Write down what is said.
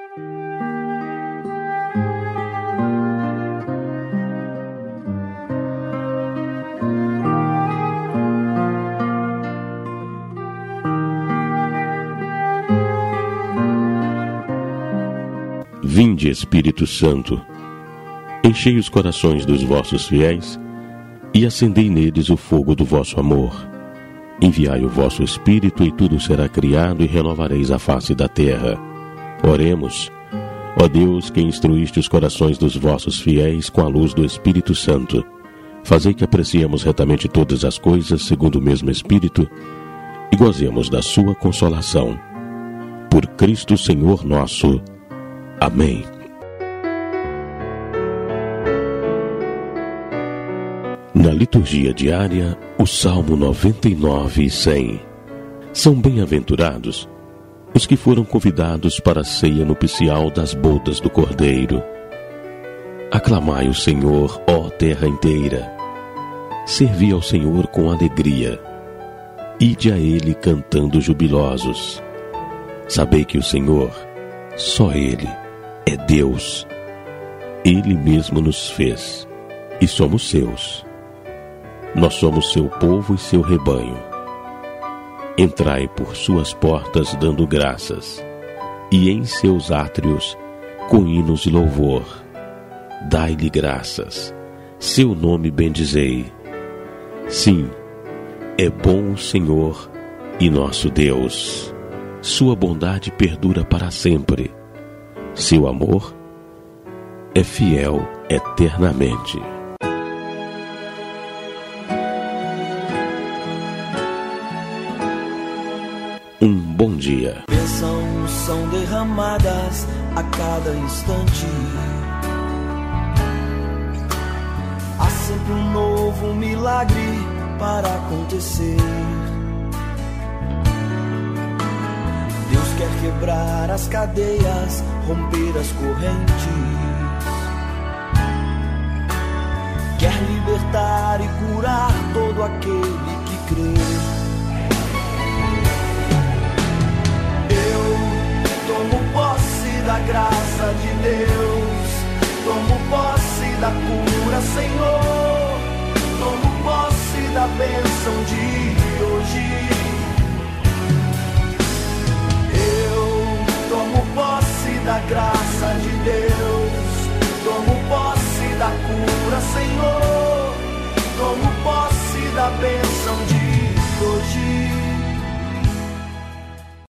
Vinde, Espírito Santo, enchei os corações dos vossos fiéis e acendei neles o fogo do vosso amor. Enviai o vosso Espírito e tudo será criado e renovareis a face da terra. Oremos. Ó Deus, que instruíste os corações dos vossos fiéis com a luz do Espírito Santo, fazei que apreciemos retamente todas as coisas segundo o mesmo Espírito e gozemos da sua consolação. Por Cristo Senhor nosso. Amém. Na liturgia diária, o Salmo 99 e 100. São bem-aventurados os que foram convidados para a ceia nupcial das bodas do Cordeiro. Aclamai o Senhor, ó terra inteira. Servi ao Senhor com alegria. Ide a Ele cantando jubilosos. Sabei que o Senhor, só Ele, é Deus. Ele mesmo nos fez, e somos seus. Nós somos seu povo e seu rebanho. Entrai por suas portas dando graças, e em seus átrios com hinos de louvor. Dai-lhe graças, seu nome bendizei. Sim, é bom o Senhor e nosso Deus. Sua bondade perdura para sempre. Seu amor é fiel eternamente. Um bom dia. Bênçãos são derramadas a cada instante. Há sempre um novo milagre para acontecer. Deus quer quebrar as cadeias, romper as correntes. Quer libertar e curar todo aquele que crê. Eu tomo posse da graça de Deus. Tomo posse da cura, Senhor. Tomo posse da bênção de hoje.